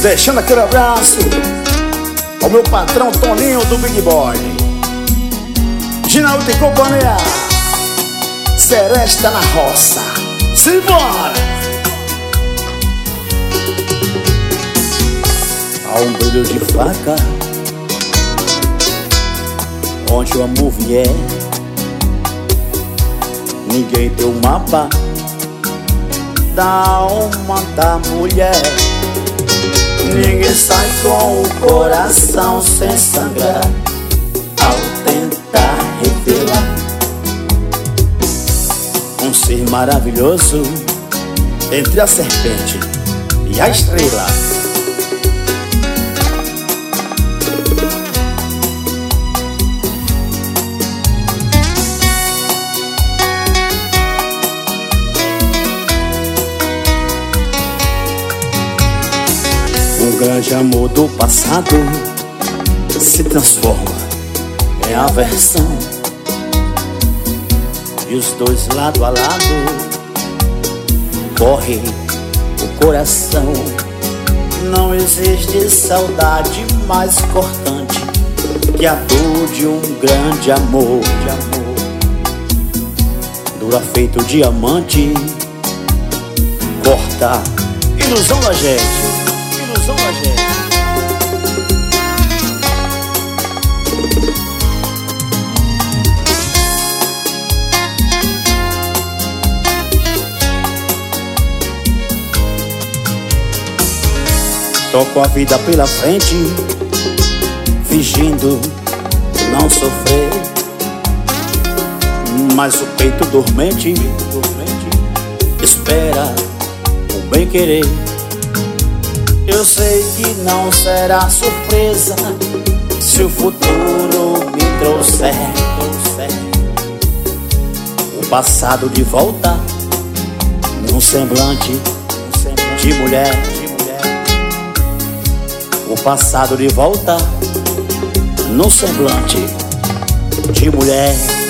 Deixando aquele abraço ao meu patrão Toninho do Big Boy, Ginaldo e companhia, Seresta na roça. Simbora! Há um brilho de faca onde o amor vier. Ninguém tem o mapa da alma da mulher. Ninguém sai com o coração sem sangrar ao tentar revelar um ser maravilhoso entre a serpente e a estrela. Um grande amor do passado se transforma em aversão, e os dois lado a lado corre o coração. Não existe saudade mais cortante que a dor de um grande amor. Dura feito diamante, corta ilusão da gente. Ilusão da gente. Toco a vida pela frente, fingindo não sofrer, mas o peito dormente espera o bem querer. Eu sei que não será surpresa se o futuro me trouxer o passado de volta num semblante de mulher. O passado de volta num semblante de mulher.